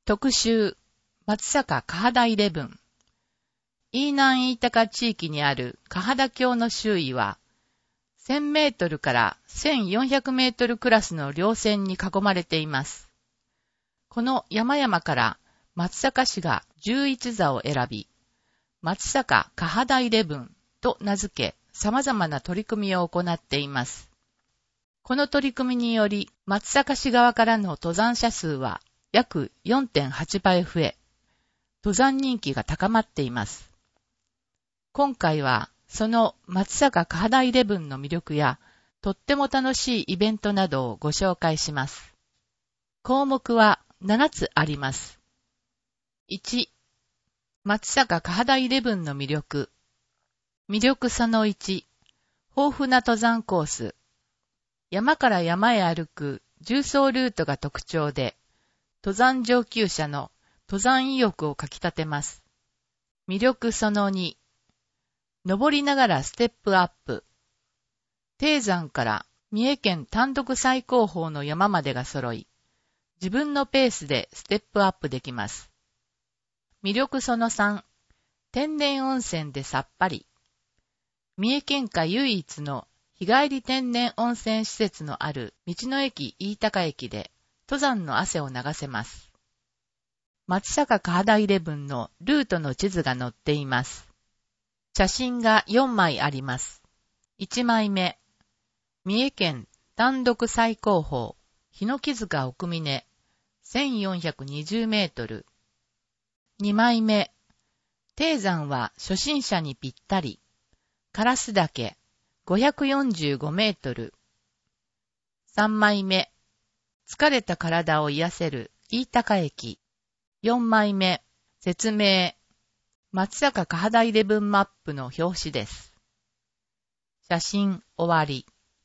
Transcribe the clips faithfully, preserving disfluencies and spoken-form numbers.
特集、松坂嘉田イレブン。飯南飯高地域にある嘉田峡の周囲は、せんメートルからせんよんひゃくメートルクラスの稜線に囲まれています。この山々から松阪市がじゅういち座を選び、松坂嘉田イレブンと名付け、様々な取り組みを行っています。この取り組みにより、松阪市側からの登山者数は約 よんてんはち 倍増え、登山人気が高まっています。今回は、その松坂嘉田イレブンの魅力や、とっても楽しいイベントなどをご紹介します。項目はななつあります。いち、松坂嘉田イレブンの魅力。魅力そのいち、豊富な登山コース。山から山へ歩く縦走ルートが特徴で、登山上級者の登山意欲をかき立てます。魅力そのに、登りながらステップアップ。低山から三重県単独最高峰の山までが揃い、自分のペースでステップアップできます。魅力そのさん、天然温泉でさっぱり。三重県下唯一の日帰り天然温泉施設のある道の駅飯高駅で登山の汗を流せます。松坂嘉田イレブンのルートの地図が載っています。写真がよんまいあります。いちまいめ、三重県単独最高峰、ヒノキ塚奥峰、せんよんひゃくにじゅうメートル。にまいめ、低山は初心者にぴったり、烏岳、ごひゃくよんじゅうごメートル。さんまいめ、疲れた体を癒せる飯高駅。よんまいめ、説明。松坂嘉田イレブンマップの表紙です。写真終わり。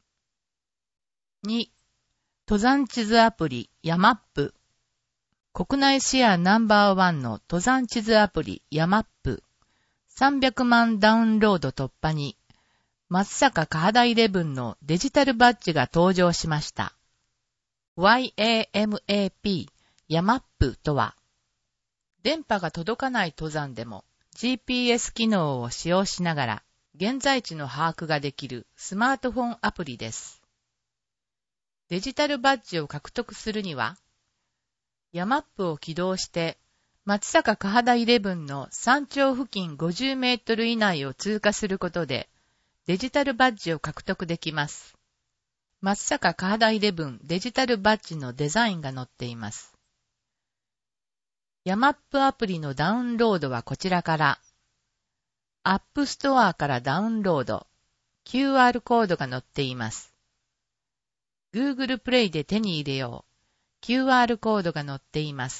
に、登山地図アプリヤマップ。国内シェアナンバーワンの登山地図アプリヤマップ。さんびゃくまんダウンロード突破に、松坂嘉田イレブンのデジタルバッジが登場しました。ワイエーエムエーピー ヤマップとは、電波が届かない登山でも ジーピーエス 機能を使用しながら現在地の把握ができるスマートフォンアプリです。デジタルバッジを獲得するには、ヤマップを起動して松坂嘉田イレブンの山頂付近ごじゅうメートル以内を通過することでデジタルバッジを獲得できます。松坂嘉田イレブンデジタルバッジのデザインが載っています。ヤマップアプリのダウンロードはこちらから、アップストアからダウンロード、キューアール コードが載っています。Google プレイで手に入れよう、キューアール コードが載っています。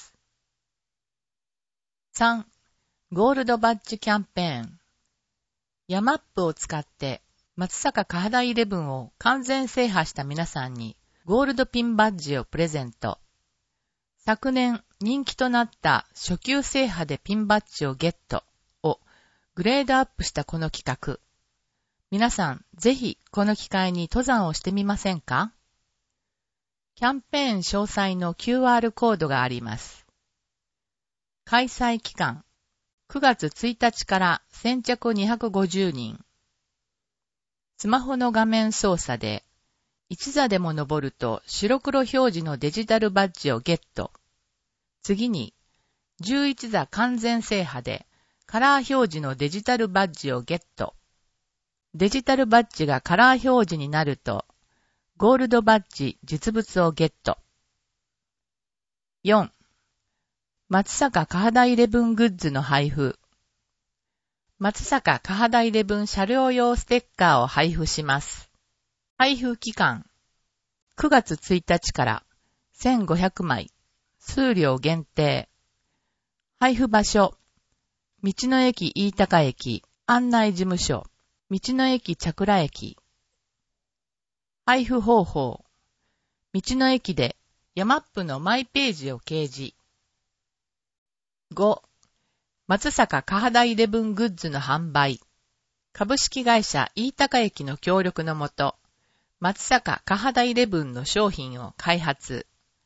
さん. ゴールドバッジキャンペーン。ヤマップを使って松坂嘉田イレブンを完全制覇した皆さんにゴールドピンバッジをプレゼント。昨年人気となった初級制覇でピンバッジをゲットをグレードアップしたこの企画。皆さんぜひこの機会に登山をしてみませんか？キャンペーン詳細の キューアール コードがあります。開催期間くがつついたちから先着にひゃくごじゅうにん。スマホの画面操作でいち座でも登ると白黒表示のデジタルバッジをゲット。次にじゅういち座完全制覇でカラー表示のデジタルバッジをゲット。デジタルバッジがカラー表示になるとゴールドバッジ実物をゲット。よん. 松坂嘉田イレブングッズの配布。松坂嘉田イレブン車両用ステッカーを配布します。配布期間くがつついたちからせんごひゃくまい、数量限定。配布場所道の駅飯高駅案内事務所、道の駅茶倉駅。配布方法道の駅でヤマップのマイページを掲示。ご. 松坂嘉田イレブングッズの販売。株式会社飯高駅の協力のもと、松坂嘉田イレブンの商品を開発。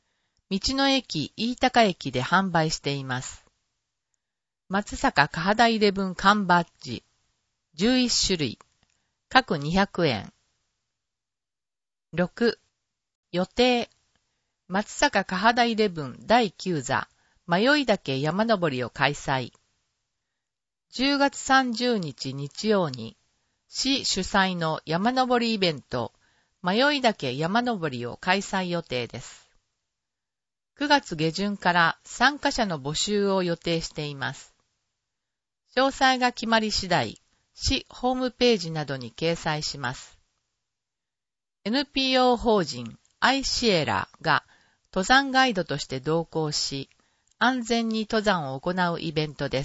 道の駅飯高駅で販売しています。松阪カハダイレブン缶バッジじゅういっしゅるい、各にひゃくえん。ろく. 予定。松阪カハダイレブンだいきゅう座迷い岳山登りを開催。じゅうがつさんじゅうにち日曜に市主催の山登りイベント迷い岳山登りを開催予定です。くがつ下旬から参加者の募集を予定しています。詳細が決まり次第、市ホームページなどに掲載します。エヌピーオー 法人アイシエラが登山ガイドとして同行し、安全に登山を行うイベントです。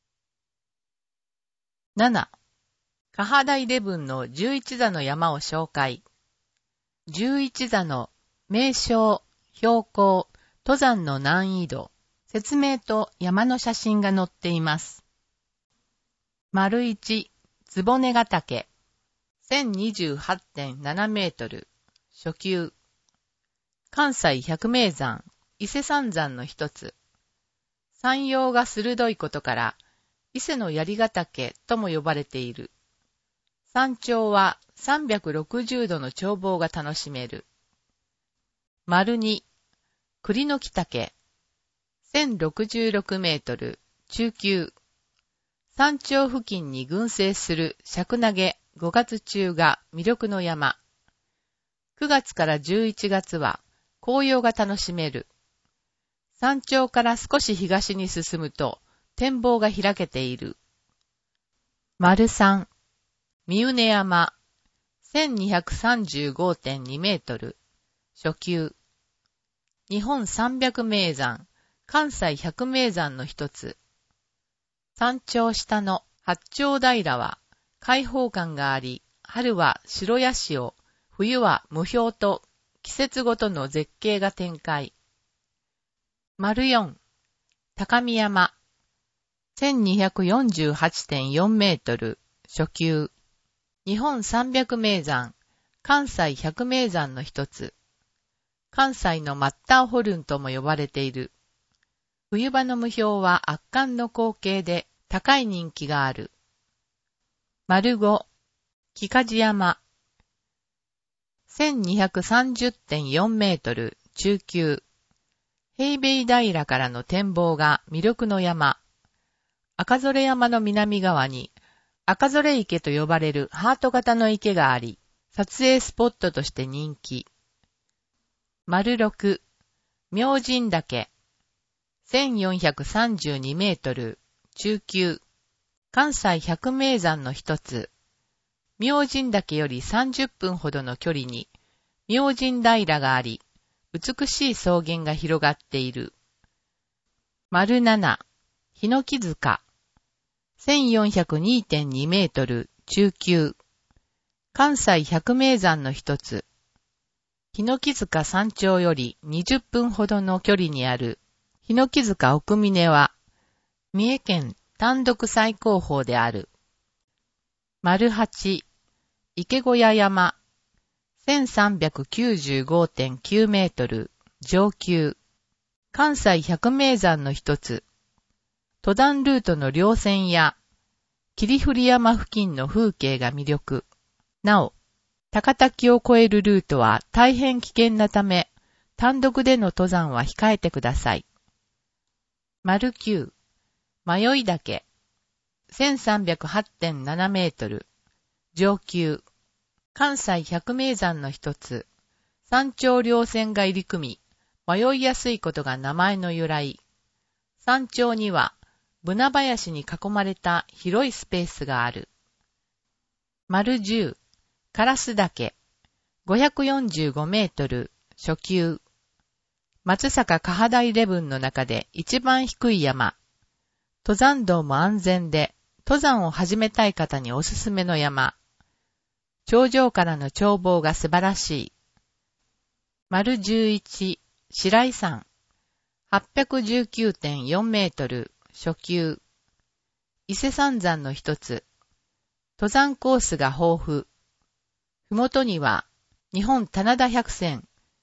なな. カハダイレブンのじゅういち座の山を紹介。じゅういち座の名称、標高、登山の難易度、説明と山の写真が載っています。丸いち、局ヶ岳、せんにじゅうはちてんななメートル、初級。関西百名山、伊勢三山の一つ。山陽が鋭いことから、伊勢の槍ヶ岳とも呼ばれている。山頂はさんびゃくろくじゅうどの眺望が楽しめる。丸に、栗の木岳、せんろくじゅうろくメートル、中級。山頂付近に群生する尺投げごがつ中が魅力の山。くがつからじゅういちがつは紅葉が楽しめる。山頂から少し東に進むと展望が開けている。丸さん、三畝山、せんにひゃくさんじゅうごてんにメートル、初級。日本三百名山、関西百名山の一つ。山頂下の八丁平は開放感があり、春は白ヤシを、冬は無氷と季節ごとの絶景が展開。丸よん、高見山、せんにひゃくよんじゅうはちてんよんメートル、初級。日本三百名山、関西百名山の一つ。関西のマッターホルンとも呼ばれている。冬場の無氷は圧巻の光景で高い人気がある。丸ご、木梶山、せんにひゃくさんじゅってんよんメートル、中級。平米平からの展望が魅力の山。赤曽山の南側に赤曽池と呼ばれるハート型の池があり、撮影スポットとして人気。丸ろく、明神岳、せんよんひゃくさんじゅうにメートル、中級。関西百名山の一つ。明神岳よりさんじゅっぷんほどの距離に、明神平があり、美しい草原が広がっている。丸なな、ヒノキ塚、せんよんひゃくにてんにメートル、中級。関西百名山の一つ。ヒノキ塚山頂よりにじゅっぷんほどの距離にある、ヒノキ塚奥峰は、三重県単独最高峰である。丸はち、池小屋山、せんさんびゃくきゅうじゅうごてんきゅうメートル、上級。関西百名山の一つ。登山ルートの稜線や、霧降山付近の風景が魅力。なお、高滝を越えるルートは大変危険なため、単独での登山は控えてください。丸きゅう、迷い岳、せんさんびゃくはちてんななメートル、上級。関西百名山の一つ。山頂稜線が入り組み、迷いやすいことが名前の由来。山頂には、ブナ林に囲まれた広いスペースがある。丸じゅう、烏岳、ごひゃくよんじゅうごメートル、初級。松阪カハダイレブンの中で一番低い山。登山道も安全で、登山を始めたい方におすすめの山。頂上からの眺望が素晴らしい。丸じゅういち、白井山、はっぴゃくじゅうきゅうてんよんメートル、初級。伊勢三山の一つ。登山コースが豊富。ふもとには、日本棚田百選、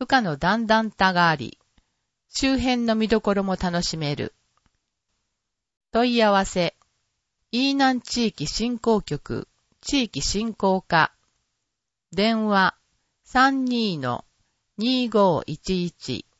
負荷の段々多があり、周辺の見どころも楽しめる。問い合わせ、イーナン地域振興局、地域振興課。電話 さんにーのにーごーいちいち